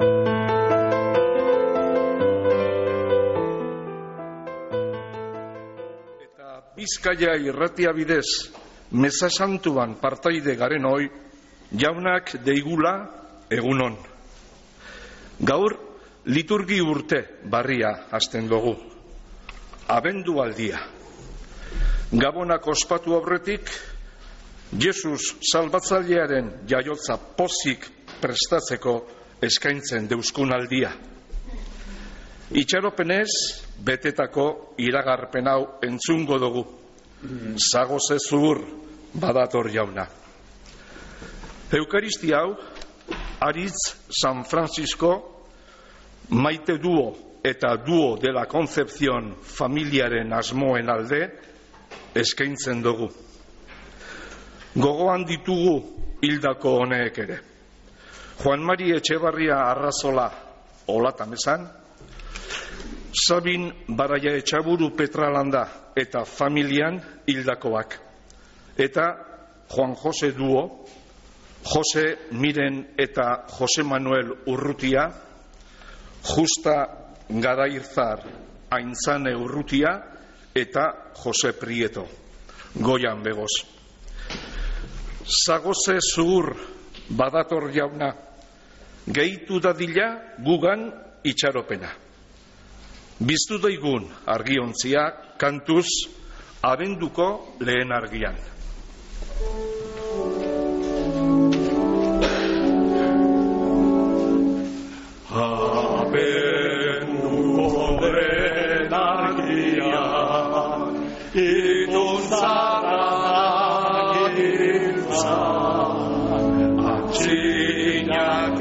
Bizkaia irratia bidez, meza santuan partaide garen hoi, jaunak deigula egunon. Gaur, liturgi urte barria hasten dugu. Abendualdia. Gabonak ospatu aurretik, Jesus salbatzailearen jaiotza pozik prestatzeko eskaintzen deuskun aldia. Itxaropenez, betetako iragarpen hau entzungo dugu. Zagoze zuhur badator jauna. Eukaristia hau, Aritz San Francisco, Maite Duo eta Duo de la Concepción familiaren asmoen alde eskaintzen dugu. Gogoan ditugu hildako honeek ere. Juan Mari Etxebarria Arrazola olatan esan, Sabin Baraia Etxaburu Petralanda eta familian hildakoak. Eta Juan Jose Duo, Jose Miren eta Jose Manuel Urrutia, Justa Gadairzar Aintzane Urrutia eta Jose Prieto, goian begoz. Zagoze zuhur badator jauna, gehitu dadila gugan itxaropena. Biztu daigun argiontzia kantuz abenduko lehen argian. Abenduko lehen argian, itun zara gintzan, atxinak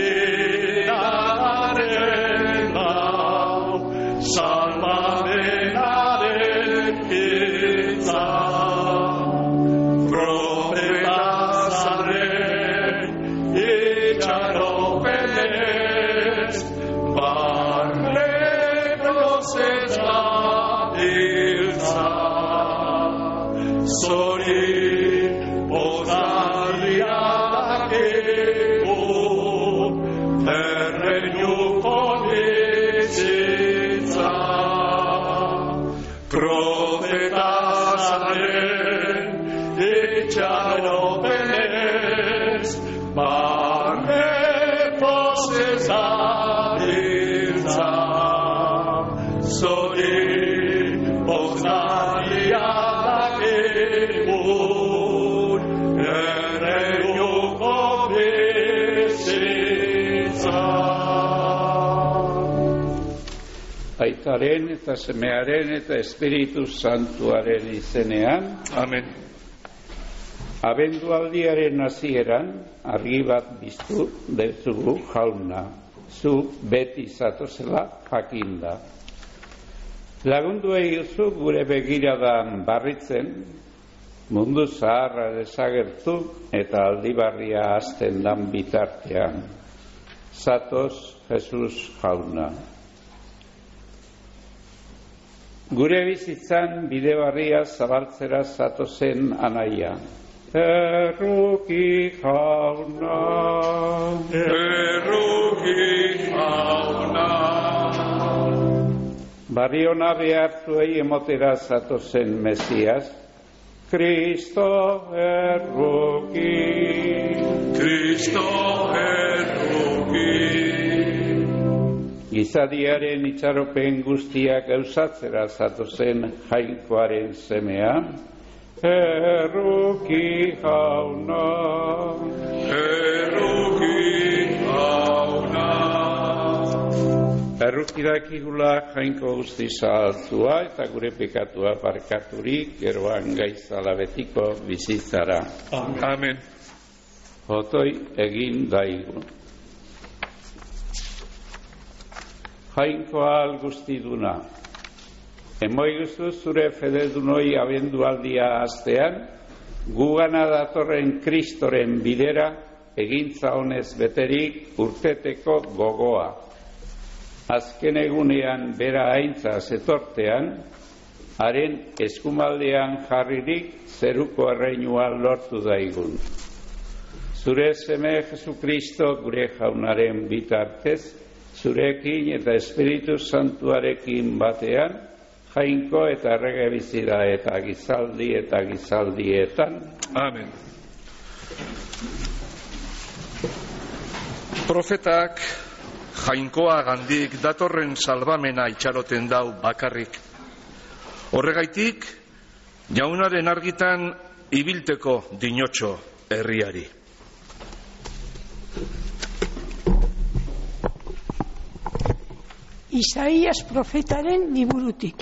Aitaren eta Semearen eta Espiritu Santuaren izenean. Amen. Abendualdiaren hasieran argi bat biztu dezugu jauna, zu beti zatozela jakinda. Lagundu egizu gure begiradan barritzen, mundu zaharra desagertu eta aldibarria hasten dan bitartean. Zatoz Jesus jauna. Gure bizitzan bide barria zabaltzera zatozen anaia. Erruki jauna, erruki jauna. Barriona behartuei emotera zatozen Mesias. Kristo erruki, Kristo erruki. Gizadiaren itxaropen guztiak gauzatzera zatozen Jainkoaren semea. Erruki jauna, erruki jauna. Errukidakigula Jainko guzti zahaltzua eta gure pekatua barkaturik geroan gaizala betiko bizitzara. Amen. Otoi egin daigun. Jainkoa guztiduna, emoiguzu zure fededunoi abendualdia hastean, gugana datorren Kristoren bidera egintza honez beterik urteteko gogoa. Azken egunean bera aintza zetortean, haren eskumaldean jarririk zeruko erreinua lortu daigun. Zure seme Jesukristo gure jaunaren bitartez, zurekin eta Espiritu Santuarekin batean, jainko eta errege bizi da eta gizaldi eta gizaldietan. Amen. Profetak jainkoa gandik datorren salbamena itxaroten dau bakarrik. Horregaitik, jaunaren argitan ibilteko dinotxo herriari. Isaias profetaren liburutik.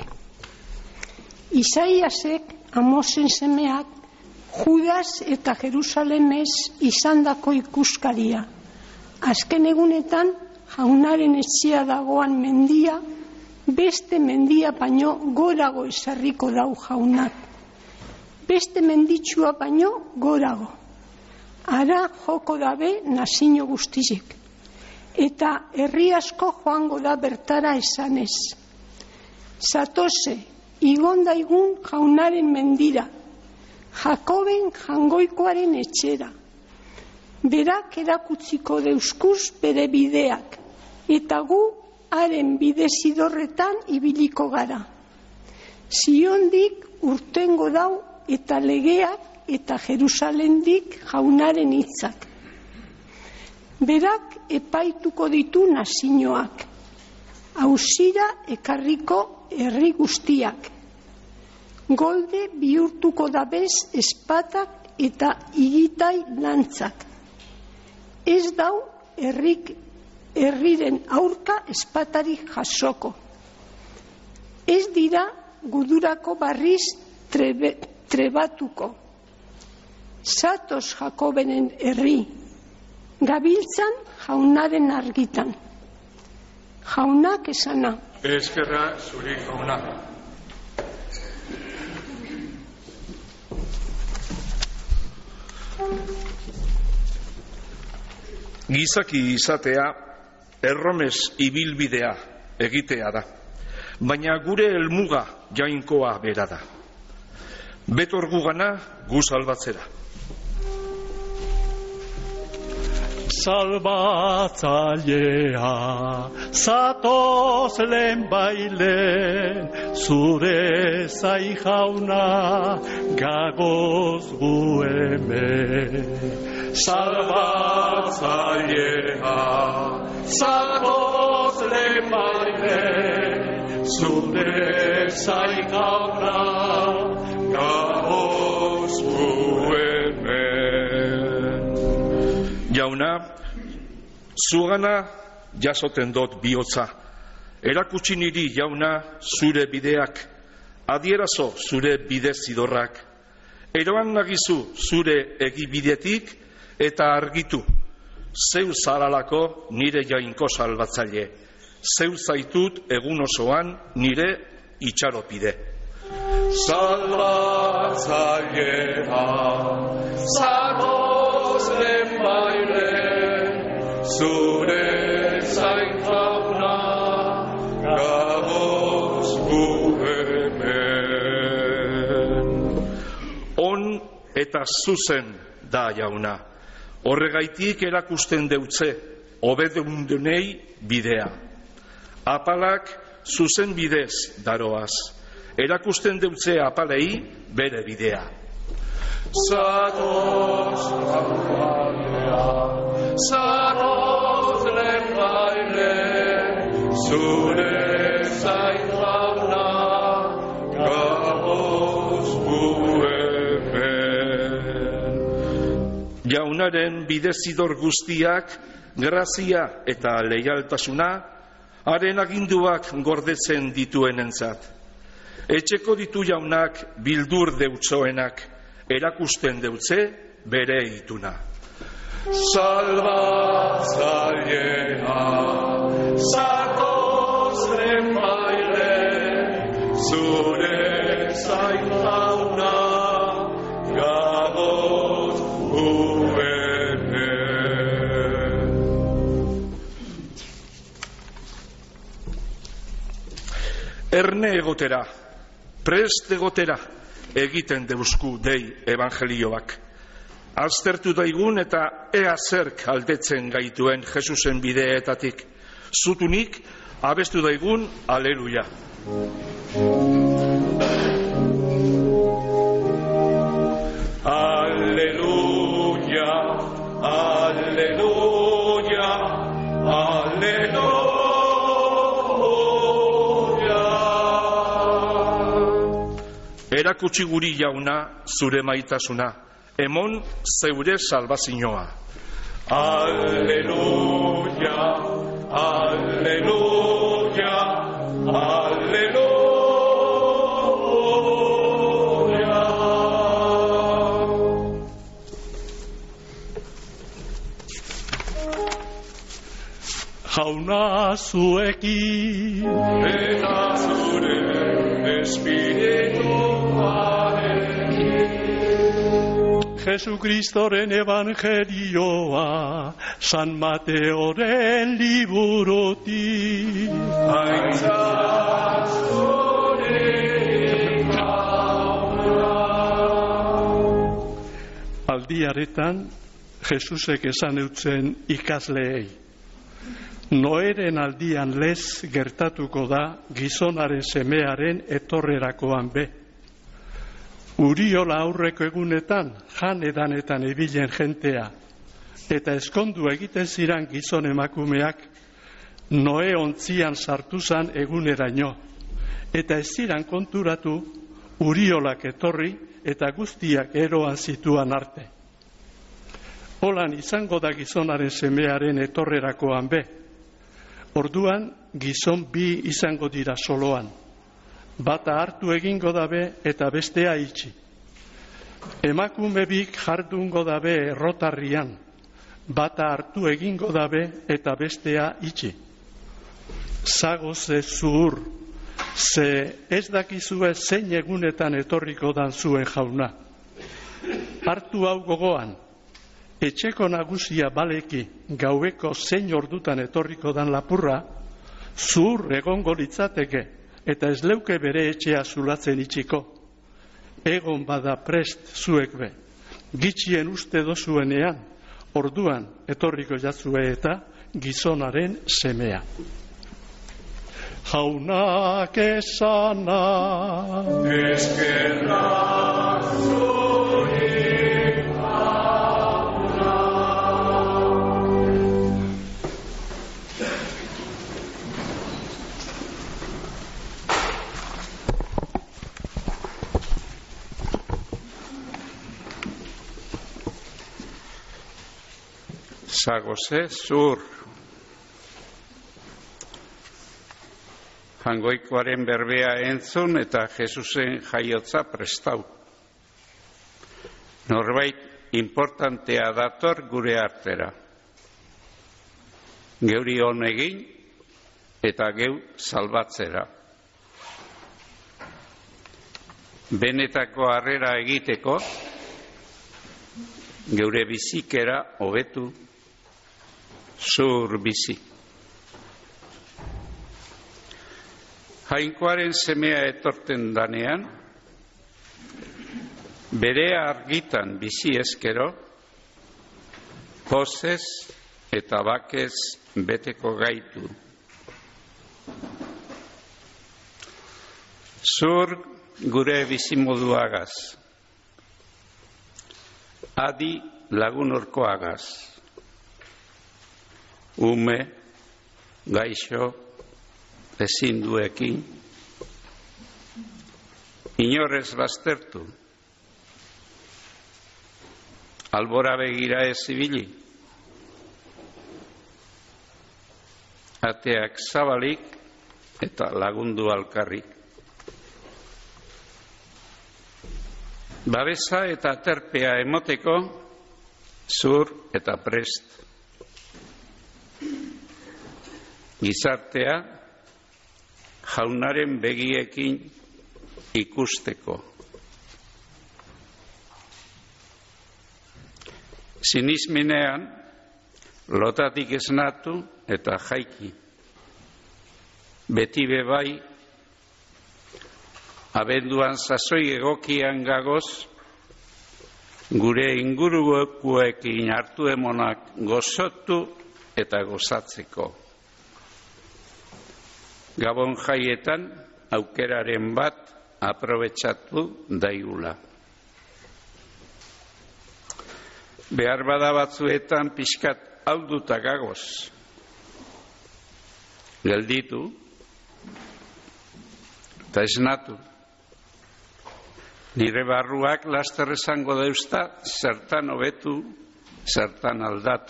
Isaiasek Amosen semeak Judas eta Jerusalemez izandako ikuskaria. Azken egunetan jaunaren etxea dagoan mendia, beste mendia baino gorago ezarriko dau jaunak. Beste menditsua baino gorago. Ara joko dabe nazio guztizik. Eta herri asko joango da bertara esanez. Zatose, igon daigun jaunaren mendira, Jakoben jangoikoaren etxera. Berak erakutziko deuskuz bere bideak, eta gu haren bidezidorretan ibiliko gara. Ziondik urtengo dau eta legeak eta Jerusalendik jaunaren hitzak. Berak epaituko ditu nazioak, auzira ekarriko herri guztiak. Golde bihurtuko dabez espatak eta igitai lantzak. Ez dau herriren aurka espatarik jasoko. Ez dira gudurako barriz trebatuko. Zatoz Jakobenen herri, gabiltzan jaunaren argitan. Jaunak esana. Eskerra zuri jauna. Gizaki izatea erromes ibilbidea egitea da, baina gure helmuga jainkoa bera da. Betor gugana gu salbatzera. Salbatzailea, zatoz lehenbailen, zure zai jauna, gagoz gu hemen. Salbatzailea, zatoz lehenbailen, zure zai jauna, gagoz gu hemen. Jauna, zugana jasoten dut bihotza. Erakutsi niri, jauna, zure bideak, adierazo zure bidezidorrak. Eroan nagizu zure egibidetik eta argitu. Zeu zaralako nire jainko salbatzaile. Zeu zaitut egun osoan nire itxaropide. Salbatzailea, zatoz lehenbailen, zure zain jauna, gagoz gu hemen. On eta zuzen da, jauna. Horregaitik erakusten deutze, obedundunei bidea. Apalak zuzen bidez daroaz. Erakusten deutze apalei bere bidea. Zatoz lehenbailen, zure zain jauna, gagoz gu hemen. Jaunaren bidezidor guztiak, grazia eta leialtasuna, haren aginduak gordetzen dituenentzat. Etxeko ditu jaunak bildur deutzoenak, erakusten deutze bere ituna. Salbatzailea, zatoz lehenbailen, zure zain jauna, gagoz gu hemen. Erne egotera, prest egotera egiten deusku dei evangelioak. Aztertu daigun eta ea zerk aldetzen gaituen Jesusen bideetatik. Zutunik abestu daigun, aleluia. Aleluia, aleluia, aleluia. Erakutsi guri Jauna zure maitasuna, emon zeure salbazioa. Aleluia, aleluia, aleluia. Jauna zuekin Eta zure espirituarekin. Jesukristoren evangelioa San Mateoren liburutik. Aintzat zurik Jauna. Aldiaretan Jesusek esan eutzen ikasleei. Noeren aldian lez gertatuko da gizonaren semearen etorrerakoan be. Uriola aurreko egunetan jan edanetan ebilen jentea eta eskondu egiten ziran gizon emakumeak Noe ontzian sartu zan eguneraino eta ez ziran konturatu Uriolak etorri eta guztiak eroan zituan arte. Holan izango da gizonaren semearen etorrerakoan be. Orduan gizon bi izango dira soloan. Bata hartu egingo dabe eta bestea itxi. Emakume bik jardungo dabe errotarrian. Bata hartu egingo dabe eta bestea itxi. Zagoze zuhur, ze ez dakizue zein egunetan etorriko dan zuen Jauna. Hartu hau gogoan, etxeko nagusia baleki gaueko zein ordutan etorriko dan lapurra, zuhur egongo litzateke eta ez leuke bere etxea zulatzen itxiko. Egon bada prest zuek be, gitxien uste dozuenean, orduan etorriko jatzue eta gizonaren semea. Jaunak esana, Eskerrak zurik Jauna. Zagoze zur. Jangoikoaren berbea entzun eta Jesusen jaiotza prestau. Norbait importantea dator gure artera. Geuri on egin eta geu salbatzera. Benetako harrera egiteko, geure bizikera hobetu, zur bizi. Jainkoaren semea etorten danean, bere argitan bizi eskero, pozez eta bakez beteko gaitu. Zur gure bizimoduagaz, adi lagunorkoagaz, ume, gaixo, ezinduekin, inorez baztertu, albora begira ez ibili, ateak zabalik eta lagundu alkarrik. Babesa eta terpea emoteko, zur eta prest. Gizartea, Jaunaren begiekin ikusteko. Sinismenean, lotatik esnatu eta jaiki. Beti bebai, abenduan sasoi egokian gagoz, gure ingurukoekin hartu emonak gozotu eta gozatzeko. Gabon jaietan aukeraren bat aprobetxatu daigula. Behar bada batzuetan pixkat hauduta gagoz. Gelditu eta esnatu. Nire barruak laster esango dauzta zertan hobetu, zertan aldatu.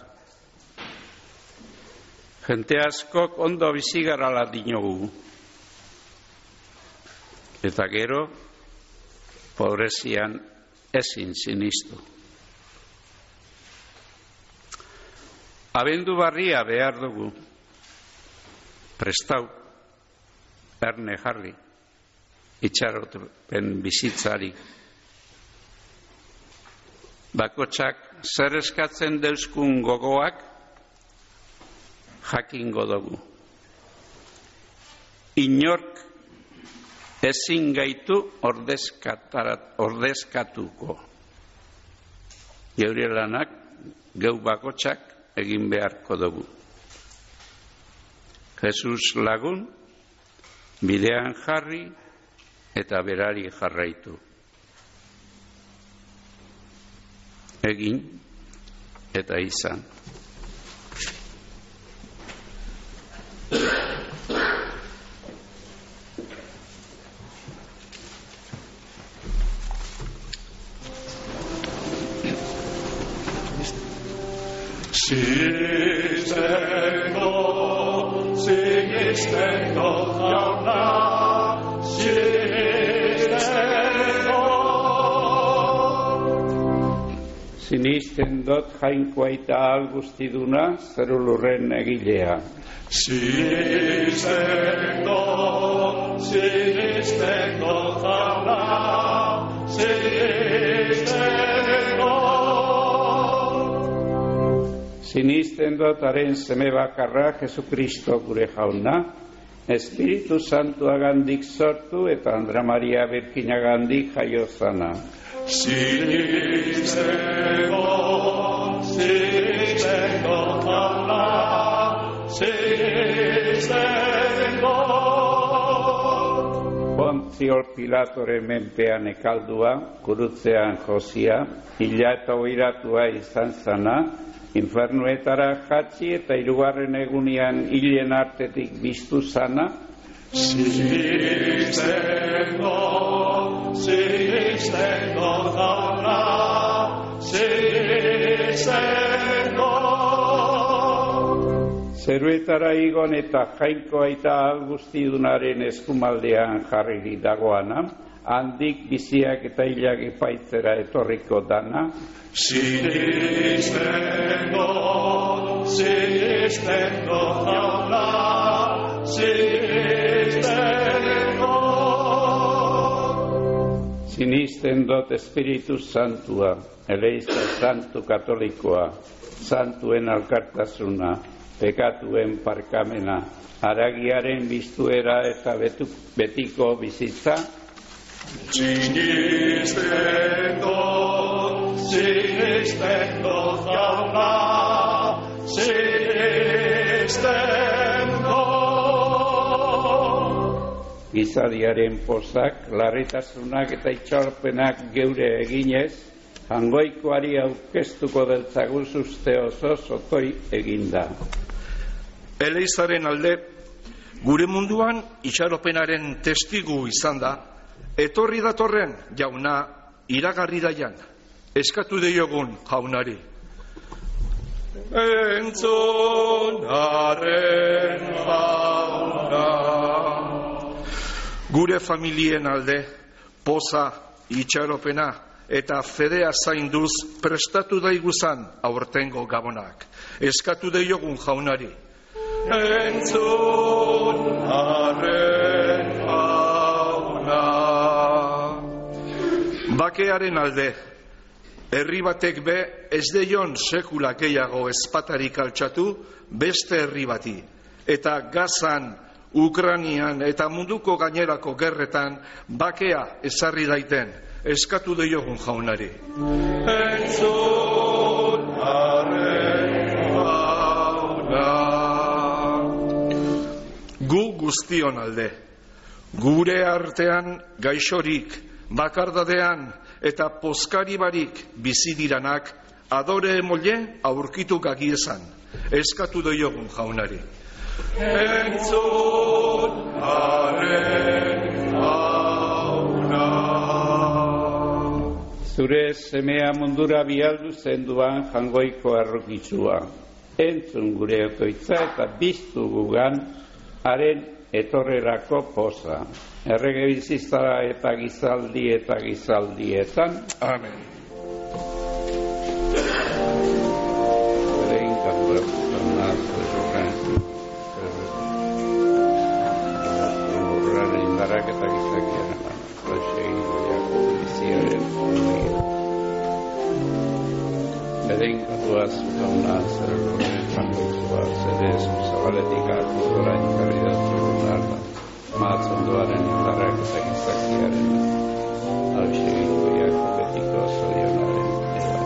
Jente askok ondo bizigarala dinogu. Eta gero, pobrezian ezin sinistu. Abendu barria behar dugu. Prestau, erne jarri, itxaropen bizitzari. Bakotxak zer eskatzen deuzkun gogoak jakingo dugu. Inork ezin gaitu ordezkatuko. Geure lanak geu bakotxak egin beharko dugu. Jesus lagun, bidean jarri eta berari jarraitu. Egin eta izan. Sinisten dot jainkoa eta ahal guztiduna zerulurren egilea. Sinisten dot jauna, sinisten dot. Sinisten dot haren seme bakarra Jesukristo gure jauna, Espiritu Santuagandik sortu eta Andra Maria Birkinagandik jaio zana. Sinisten dot jauna, sinisten dot. Pontzio Pilatoren menpean ekaldua, gurutzean josia, hila eta oiratua izan zana, infernuetara jatzi eta hirugarren egunean hilen artetik biztu zana. Sinisten dot jauna, sinisten dot. Zeruetara igon eta jainkoa eta guztidunaren eskumaldean jarri dagoana, handik biziak eta hilak epaitzera etorriko dana. Sinisten dot jauna, sinisten dot. Sinisten dot Espiritu Santua, Eleizta Santu Katolikoa, Santuen alkartasuna, pekatuen parkamena, haragiaren biztuera eta betiko bizitza. Sinisten dot jauna, sinisten dot. Gizadiaren pozak, larritasunak eta itxaropenak geure eginez, jangoikoari aurkeztuko deltzaguz uste oso sotoi eginda. Eleizaren alde, gure munduan itxaropenaren testigu izan da, etorri datorren jauna iragarri daian, eskatu deiogun jaunari. Entzunaren jauna. Gure familien alde, poza, itxaropena eta fedea zainduz prestatu daiguzan aurtengo gabonak. Eskatu deiogun jaunari. Entzunaren jauna. Bakearen alde, herri batek be ez deion sekula gehiago ezpatarik altxatu beste herri bati. Eta Gazan, Ukrainian eta munduko gainerako gerretan bakea ezarri daiten eskatu diogun jaunari. Gu guztion alde, gure artean gaixorik, bakardadean eta pozkari barik bizi diranak adore emolle aurkitu gagiezan, eskatu diogun jaunari. Zure semea mundura bialdu zenduan jangoiko arrokitsua. Entzun gure otoitza eta biztu gugan haren etorrerako poza. Errege bizizara eta gizaldietan. Amen. Bedenkatua zutauna zerroren jangoizua, zerez zabaletik hartu orain jarri datzugunar, mahatzondoaren indarrak eta gizakiaren, alxegituiak betiko zorionaren eba.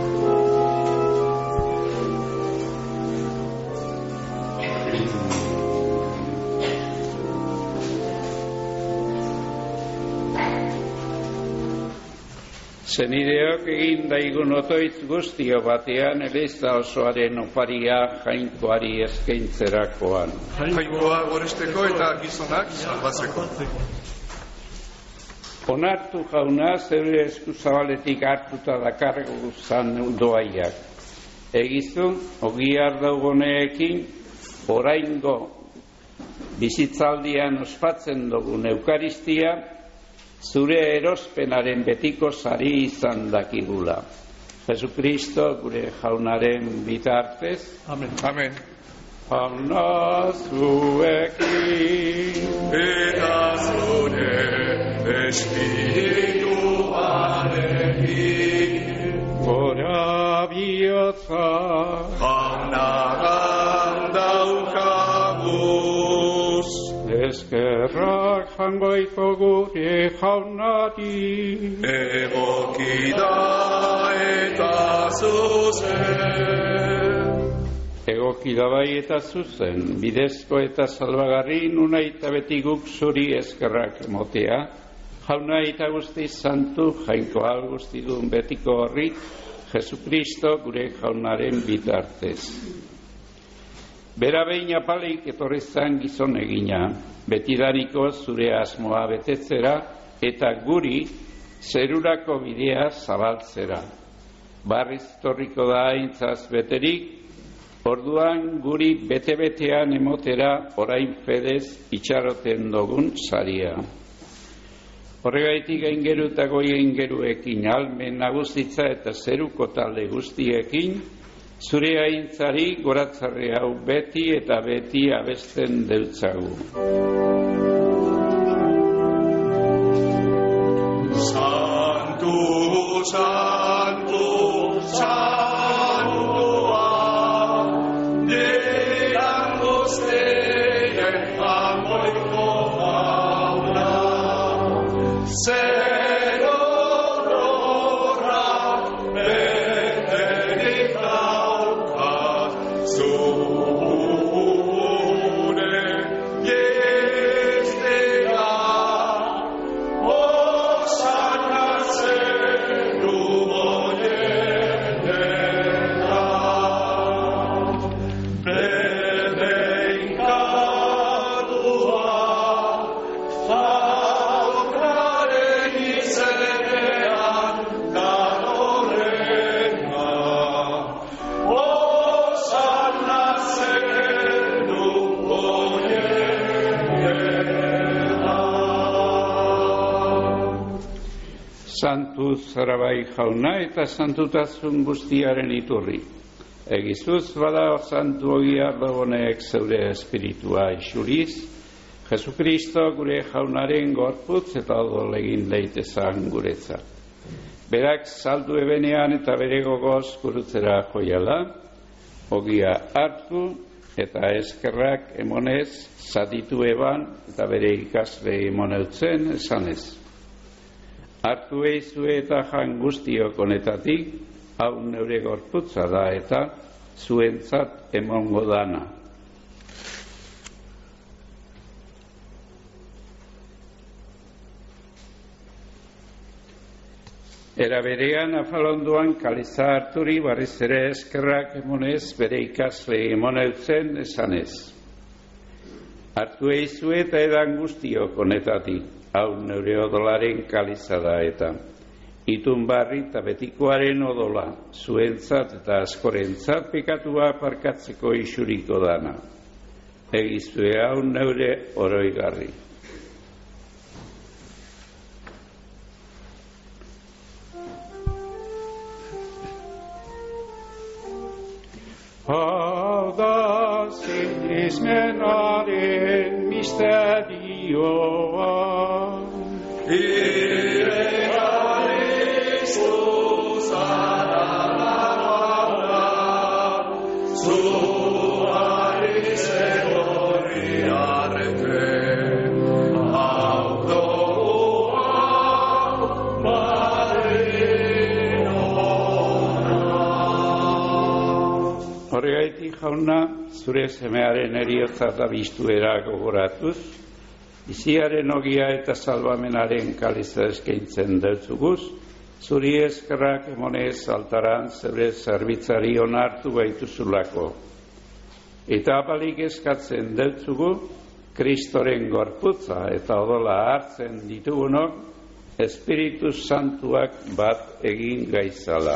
Zenideok egin daigun otoitz guztio batean eliza osoaren oparia jainkoari eskaintzerakoan. Jainkoa goresteko eta gizonak salbatzeko. Onartu jauna zeure eskuzabaletik hartuta dakargu zan doaiak. Egizu, ogiar daugoneekin, oraingo bizitzaldian ospatzen dugun eukaristia, zure erospenaren betiko sari izan dakigula. Jesukristo gure jaunaren bitartez. Amen. Amen. Jauna zuekin. Eta zure espirituarekin. Gora bihotza. Jaunagan daukaguz. Eskerrak jangoiko gure jaunari. Egoki da eta zuzen. Egoki da bai eta zuzen, bidezko eta salbagarri nuna eta beti guk zuri eskerrak emotea. Jauna eta guzti santu, jainkoa guzti duen betiko horri, Jesukristo gure jaunaren bitartez. Bera behin apalik etorrezan gizon egina, betidaniko zure asmoa betetzera eta guri zerurako bidea zabaltzera. Barriz torriko da aintzaz beterik, orduan guri bete-betean emotera orain fedez itxaroten dugun saria. Horregaitik aingeru eta goi aingeruekin almen nagustitza eta zeruko talde guztiekin, zure aintzari goratzarri hau beti eta beti abesten deutzagu. Santu, santu, santua, dean gozteien jangoiko jauna, zer horrak beterik daukat, zure jestea, Santu zarabai jauna eta santutasun guztiaren iturri. Egizuz bada santu ogiar dagoneek zeure espiritua isuriz, Jesukristo gure jaunaren gorputz eta odol egin leitezan guretzat. Berak saldu ebenean eta bere gogoz gurutzera joiala, ogia hartu eta eskerrak emonez zatitu eban eta bere ikasle emoneutzen esanez. Hartu eizue eta jan guztiok honetatik, hau neure gorputza da eta zuentzat emongo dana. Era berean afalondoan kaliza harturi barriz ere eskerrak emonez bere ikasle emoneutzen esanez. Hartu eizue eta edan guztiok honetatik, hau neure odolaren kaliza da eta itun barri eta betikoaren odola, zuentzat eta askorentzat pekatua parkatzeko isuriko dana. Egizue hau neure oroigarri. Hau da sinismenaren misterioa, Horregaitik jauna, zure semearen eriotza da biztuera gogoratuz, biziaren ogia eta salvamenaren kaliza eskaintzen deutzuguz, zuri eskerrak emonez altaran zeure zerbitzari onartu baituzulako. Eta apalik eskatzen deutzugu, Kristoren gorputza eta odola hartzen ditugunok, Espiritu Santuak bat egin gaizala.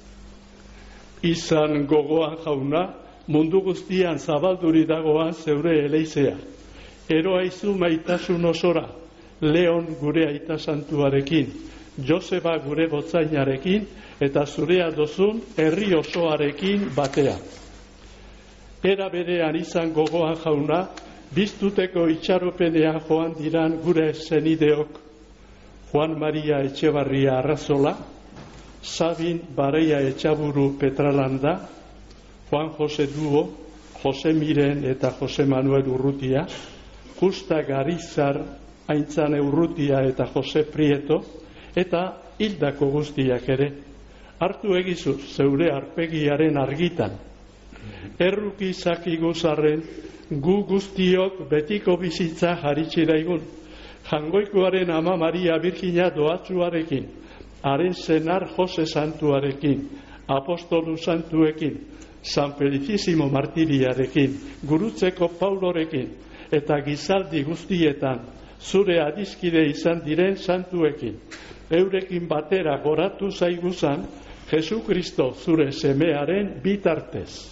Izan gogoan jauna, mundu guztian zabalduri dagoan zeure eleizea. Eroaizu maitasun osora, Leon gure aita santuarekin, Joseba gure gotzainarekin, eta zurea dozun herri osoarekin batea. Era berean izan gogoan jauna, biztuteko itxaropenean joan diran gure zenideok, Juan Maria Etxebarria Arrazola, Sabin Bareia Etxaburu Petralanda, Juan Jose Duo, Jose Miren eta Jose Manuel Urrutia, Justa Garizar, Aintzane Urrutia eta Jose Prieto, eta hildako guztiak ere. Hartu egizu zeure arpegiaren argitan. Erruki zakiguzarren gu guztiok betiko bizitza jaritxiraigun. Jangoikoaren Ama Maria Virgina doatzuarekin, haren senar Jose Santuarekin, apostolu santuekin, San Felicissimo Martiriarekin, gurutzeko Paulorekin, eta gizaldi guztietan zure adiskide izan diren santuekin. Eurekin batera goratu zaiguzan, Jesu Kristo zure semearen bitartez.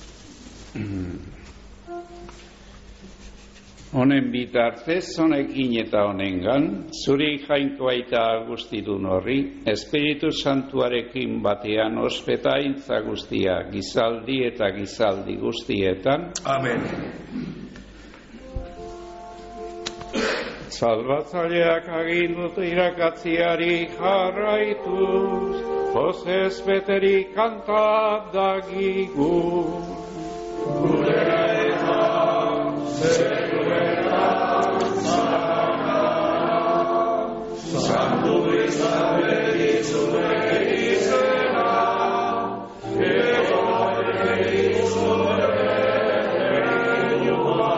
Honen bitartez, honekin eta honengan, zuri jainkoa eta guztidun horri, Espiritu Santuarekin batean ospetaintza guztia, gizaldi eta gizaldi guztietan. Amen. Salbatzaileak agindut irakatziari jarraituz, Josez beterik kantat dagigu. Gure eta Santu Izabel izure izena, Egoare izure erioa,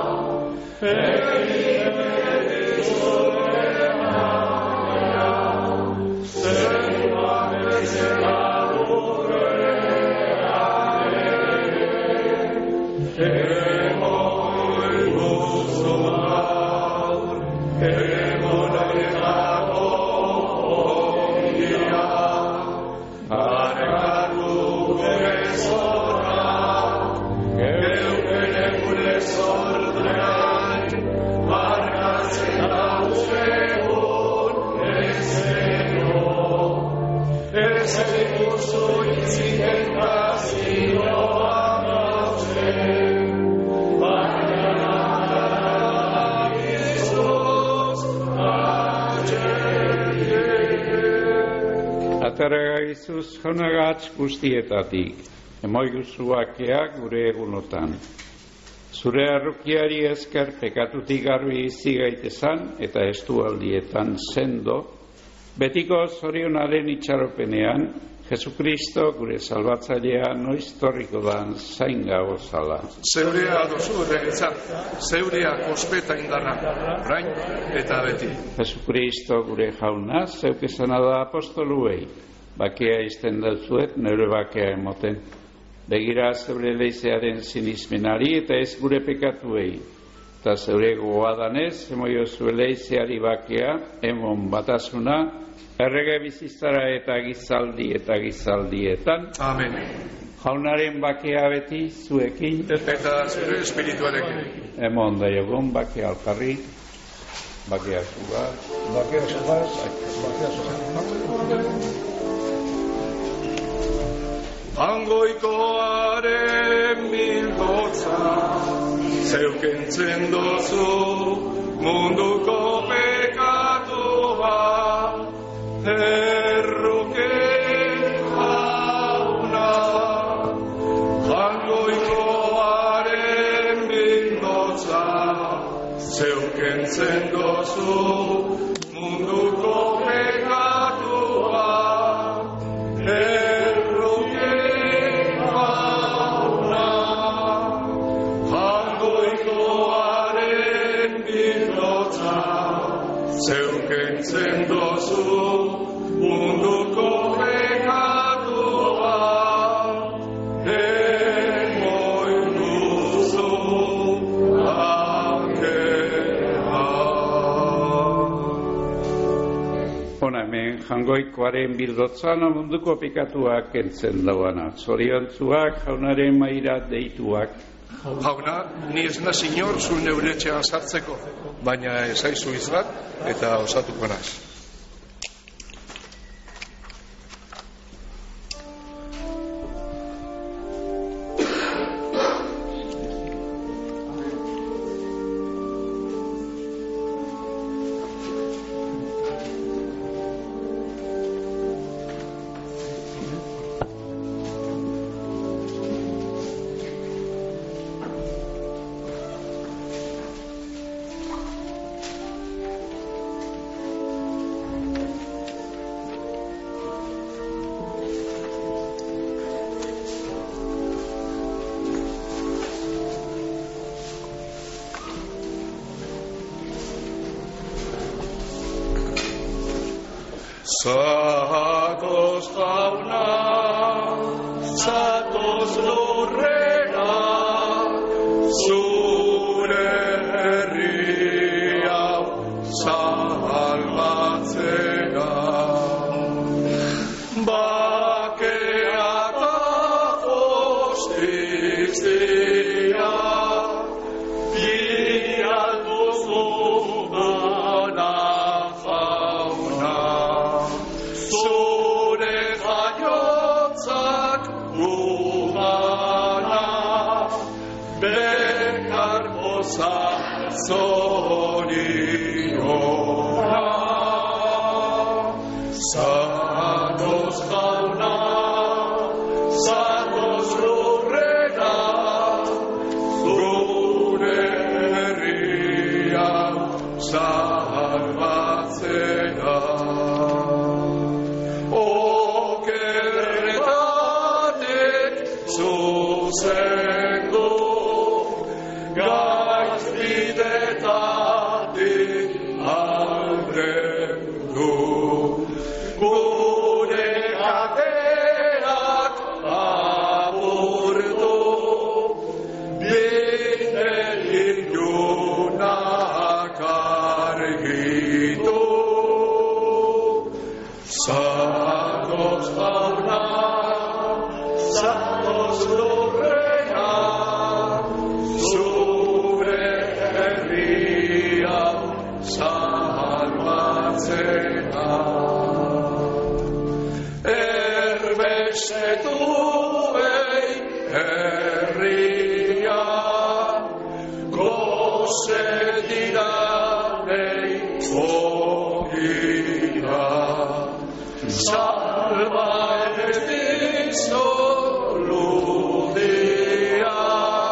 Ekine izure maia, Zeruan ezela urreare, Emoi guztuak, Ataraizuz jonagatz guztietatik, emoiguzuakeak gure egunotan. Zure arrukiari esker pekatutik garbi izi gaitezan eta estualdietan sendo, Betiko zorionaren itxaropenean, Jesukristo gure salbatzailea noiz torriko dan zain gagozala. Zeurea dozu erregetzat, zeurea kospeta indana, orain eta beti. Jesukristo gure jauna, zeuk esana da apostoluei, bakea izten dauzuet, neure bakea emoten. Begira zeure leizearen sinismenari eta ez gure pekatuei. Eta zeure goadanez, emoio zure leizeari bakea, emon batasuna, errege biziztara eta gizaldietan. Amen. Jaunaren bakea beti zuekin. Eta zure espirituarekin. Emon da egun bakea alkarri, bakea zugar. Bakea zugar. Angoikoaren bildotza, zeukentzen dozu munduko pekatua, erruke jauna. Angoikoaren bildotza, zeukentzen dozu munduko pekatua, zeukentzen dozu munduko pekatua, emoi duzu bakea. Hona hemen jangoikoaren bildotzana munduko pekatuak kentzen dauana. Zoriontzuak jaunaren maira deituak. Jauna, ni ez naz inor zu neure etxean sartzeko, baina ezaizu izbat eta osatuko naz. Zatoz jauna, zatoz lurrera, zure herria salbatzera. Bakea eta justizia, bialduzu dana jauna. Zure jaiotzak ugana, bekar poza zoriona. Zatoz jauna, zatoz lurrera, zure herria salbatzera. Zuzendu gaizbidetatik aldendu, gure aterak apurtu, bide ilunak argitu. Zatoz jauna, zatoz lurrera, zure herria salbatzera. Erbesetuei herria, goze diranei ogira. Salva Cristo ludia,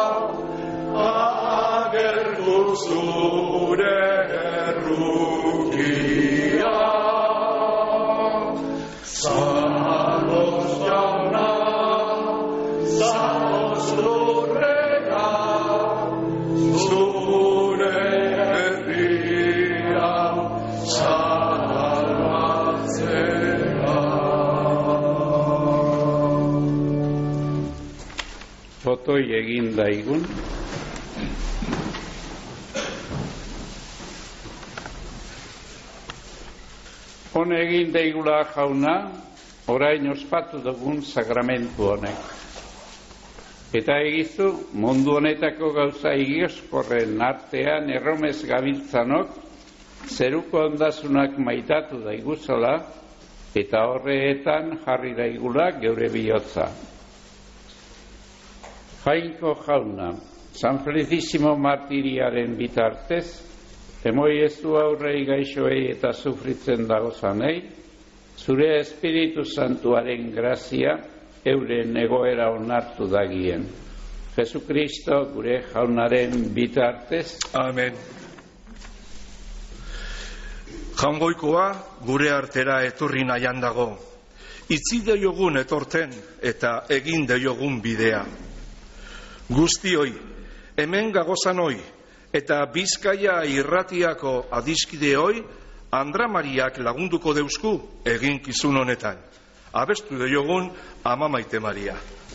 agertu zure errukia. goi egin daigun. Hone egin daigula jauna, orain ospatu dugun sakramentu honek. Eta egizu, mundu honetako gauza igioskorren artean erromez gabiltzanok, zeruko ondasunak maitatu daiguzala, eta horreetan jarri daigula geure bihotza. Jainko jauna, San Felicissimo martiriaren bitartez, emoi ez du aurrei gaixoei eta sufritzen dagozanei, zure Espiritu Santuaren grazia euren egoera onartu dagien. Jesukristo gure jaunaren bitartez. Amen. Jaungoikoa gure artera etorri nahian dago. Itzi deiogun etorten eta egin deiogun bidea. Guztioi, hemen gagozanoi eta Bizkaia irratiako adiskideoi Andra Mariak lagunduko deusku eginkizun honetan. Abestu deiogun Ama Maite Maria.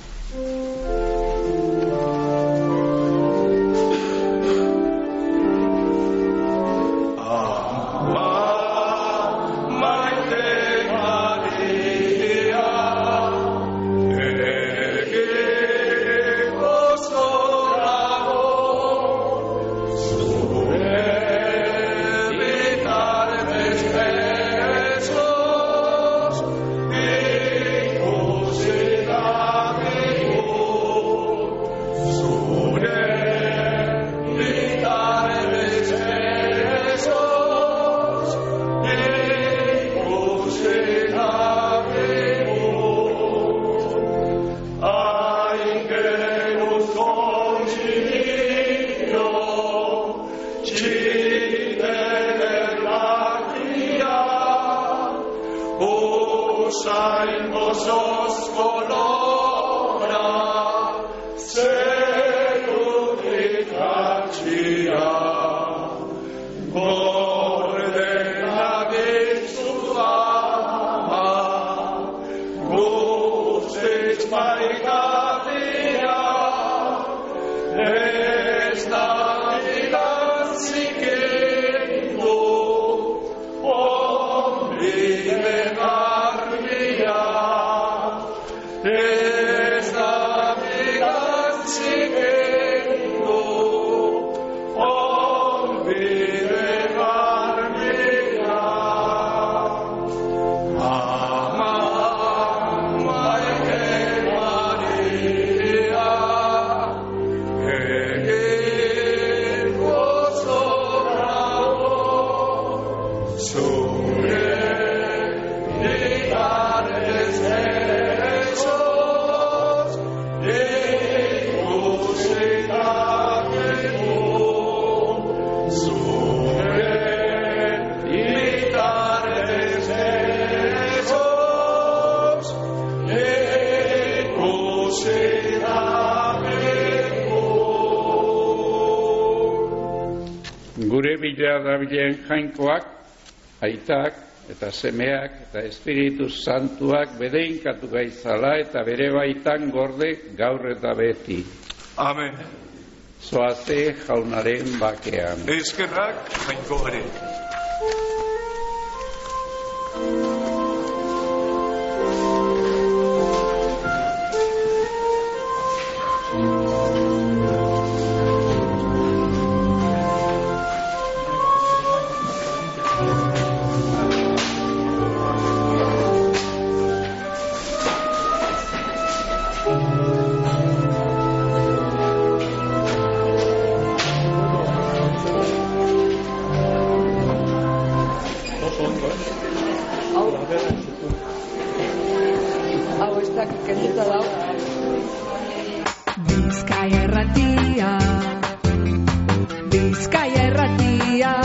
Gure bila dabilen jainkoak, aitak eta semeak eta Espiritu Santuak bedeinkatu gaizala eta bere baitan gorde gaur eta beti. Amen. Zoaze jaunaren bakean. Eskerrak jainkoari. Bizkaia Erratia